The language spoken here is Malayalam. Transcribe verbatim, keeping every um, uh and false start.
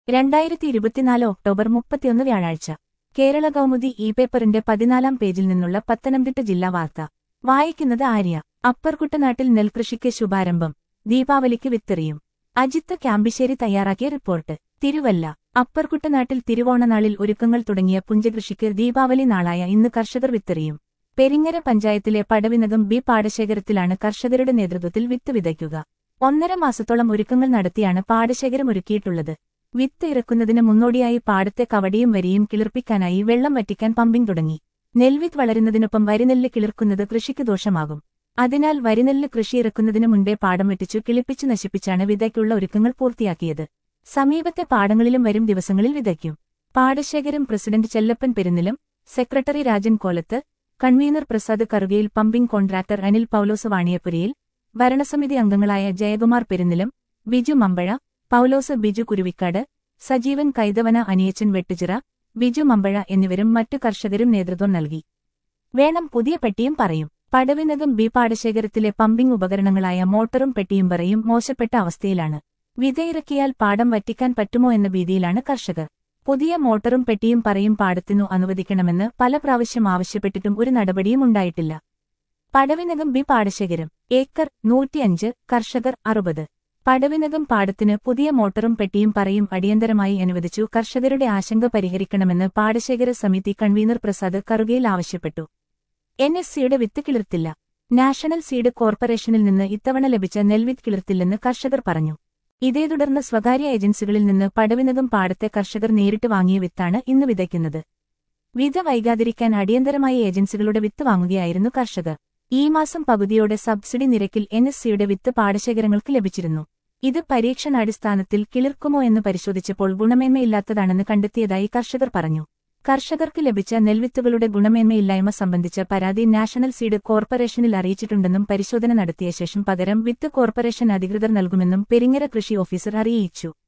രണ്ടായിരത്തി ഇരുപത്തിനാല് ഒക്ടോബർ മുപ്പത്തിയൊന്ന് വ്യാഴാഴ്ച കേരള കൗമുദി ഇ പേപ്പറിന്റെ പതിനാലാം പേജിൽ നിന്നുള്ള പത്തനംതിട്ട ജില്ലാ വാർത്ത വായിക്കുന്നത് ആര്യ. അപ്പർകുട്ടനാട്ടിൽ നെൽകൃഷിക്ക് ശുഭാരംഭം, ദീപാവലിക്ക് വിത്തെറിയും. അജിത്ത് ക്യാമ്പിശ്ശേരി തയ്യാറാക്കിയ റിപ്പോർട്ട്. തിരുവല്ല. അപ്പർകുട്ടനാട്ടിൽ തിരുവോണനാളിൽ ഒരുക്കങ്ങൾ തുടങ്ങിയ പുഞ്ചകൃഷിക്ക് ദീപാവലി നാളായ ഇന്ന് കർഷകർ വിത്തെറിയും. പെരിങ്ങര പഞ്ചായത്തിലെ പടവിനകം ബി പാടശേഖരത്തിലാണ് കർഷകരുടെ നേതൃത്വത്തിൽ വിത്ത് വിതയ്ക്കുക. ഒന്നര മാസത്തോളം ഒരുക്കങ്ങൾ നടത്തിയാണ് പാടശേഖരം ഒരുക്കിയിട്ടുള്ളത്. വിത്ത് ഇറക്കുന്നതിന് മുന്നോടിയായി പാടത്തെ കവടിയും വരിയും കിളിർപ്പിക്കാനായി വെള്ളം വറ്റിക്കാൻ പമ്പിംഗ് തുടങ്ങി. നെൽവിത്ത് വളരുന്നതിനൊപ്പം വരിനെല്ല് കിളിർക്കുന്നത് കൃഷിക്ക് ദോഷമാകും. അതിനാൽ വരിനെല്ല് കൃഷി ഇറക്കുന്നതിനു മുൻപേ പാടം വെട്ടിച്ചു കിളിപ്പിച്ചു നശിപ്പിച്ചാണ് വിതയ്ക്കുള്ള ഒരുക്കങ്ങൾ പൂർത്തിയാക്കിയത്. സമീപത്തെ പാടങ്ങളിലും വരും ദിവസങ്ങളിൽ വിതയ്ക്കും. പാടശേഖരം പ്രസിഡന്റ് ചെല്ലപ്പൻ പെരുന്നിലും, secretary Rajan Kolath, convenor Prasad Karukayil, pumping contractor Anil Paulose Vaniyappurayil, ഭരണസമിതി അംഗങ്ങളായ ജയകുമാർ പെരുന്നിലും, ബിജു മമ്പഴ, പൌലോസ് ബിജു കുരുവിക്കാട്, സജീവൻ കൈതവന, അനിയച്ചൻ വെട്ടുചിറ, ബിജു മമ്പഴ എന്നിവരും മറ്റു കർഷകരും നേതൃത്വം നൽകി. വേണം പുതിയ പെട്ടിയും പറയും. പടവിനകം ബി പാടശേഖരത്തിലെ പമ്പിംഗ് ഉപകരണങ്ങളായ മോട്ടറും പെട്ടിയും പറയും മോശപ്പെട്ട അവസ്ഥയിലാണ്. വിതയിറക്കിയാൽ പാടം വറ്റിക്കാൻ പറ്റുമോ എന്ന ഭീതിയിലാണ് കർഷകർ. പുതിയ മോട്ടറും പെട്ടിയും പറയും പാടത്തിനു അനുവദിക്കണമെന്ന് പല പ്രാവശ്യം ആവശ്യപ്പെട്ടിട്ടും ഒരു നടപടിയും ഉണ്ടായിട്ടില്ല. പടവിനകം ബി പാടശേഖരം. ഏക്കർ നൂറ്റിയഞ്ച്, കർഷകർ അറുപത്. പടവിനകം പാടത്തിന് പുതിയ മോട്ടറും പെട്ടിയും പറയും അടിയന്തരമായി അനുവദിച്ചു കർഷകരുടെ ആശങ്ക പരിഹരിക്കണമെന്ന് പാടശേഖര സമിതി കൺവീനർ പ്രസാദ് കറുകയിൽ ആവശ്യപ്പെട്ടു. എൻ എസ് സിയുടെ വിത്ത് കിളിർത്തില്ല. നാഷണൽ സീഡ് കോർപ്പറേഷനിൽ നിന്ന് ഇത്തവണ ലഭിച്ച നെൽവിത്ത് കിളിർത്തില്ലെന്ന് കർഷകർ പറഞ്ഞു. ഇതേ തുടർന്ന് സ്വകാര്യ ഏജൻസികളിൽ നിന്ന് പടവിനകം പാടത്തെ കർഷകർ നേരിട്ട് വാങ്ങിയ വിത്താണ് ഇന്ന് വിതയ്ക്കുന്നത്. വിത വൈകാതിരിക്കാൻ അടിയന്തരമായി ഏജൻസികളുടെ വിത്ത് വാങ്ങുകയായിരുന്നു കർഷകർ. ഈ മാസം പകുതിയോടെ സബ്സിഡി നിരക്കിൽ എൻ എസ് സിയുടെ വിത്ത് പാടശേഖരങ്ങൾക്ക് ലഭിച്ചിരുന്നു. ഇത് പരീക്ഷണാടിസ്ഥാനത്തിൽ കിളിർക്കുമോ എന്ന് പരിശോധിച്ചപ്പോൾ ഗുണമേന്മയില്ലാത്തതാണെന്ന് കണ്ടെത്തിയതായി കർഷകർ പറഞ്ഞു. കർഷകർക്ക് ലഭിച്ച നെൽവിത്തുകളുടെ ഗുണമേന്മയില്ലായ്മ സംബന്ധിച്ച പരാതി നാഷണൽ സീഡ് കോർപ്പറേഷനിൽ അറിയിച്ചിട്ടുണ്ടെന്നും പരിശോധന നടത്തിയ ശേഷം പകരം വിത്ത് കോർപ്പറേഷൻ അധികൃതർ നൽകുമെന്നും പെരിങ്ങര കൃഷി ഓഫീസർ അറിയിച്ചു.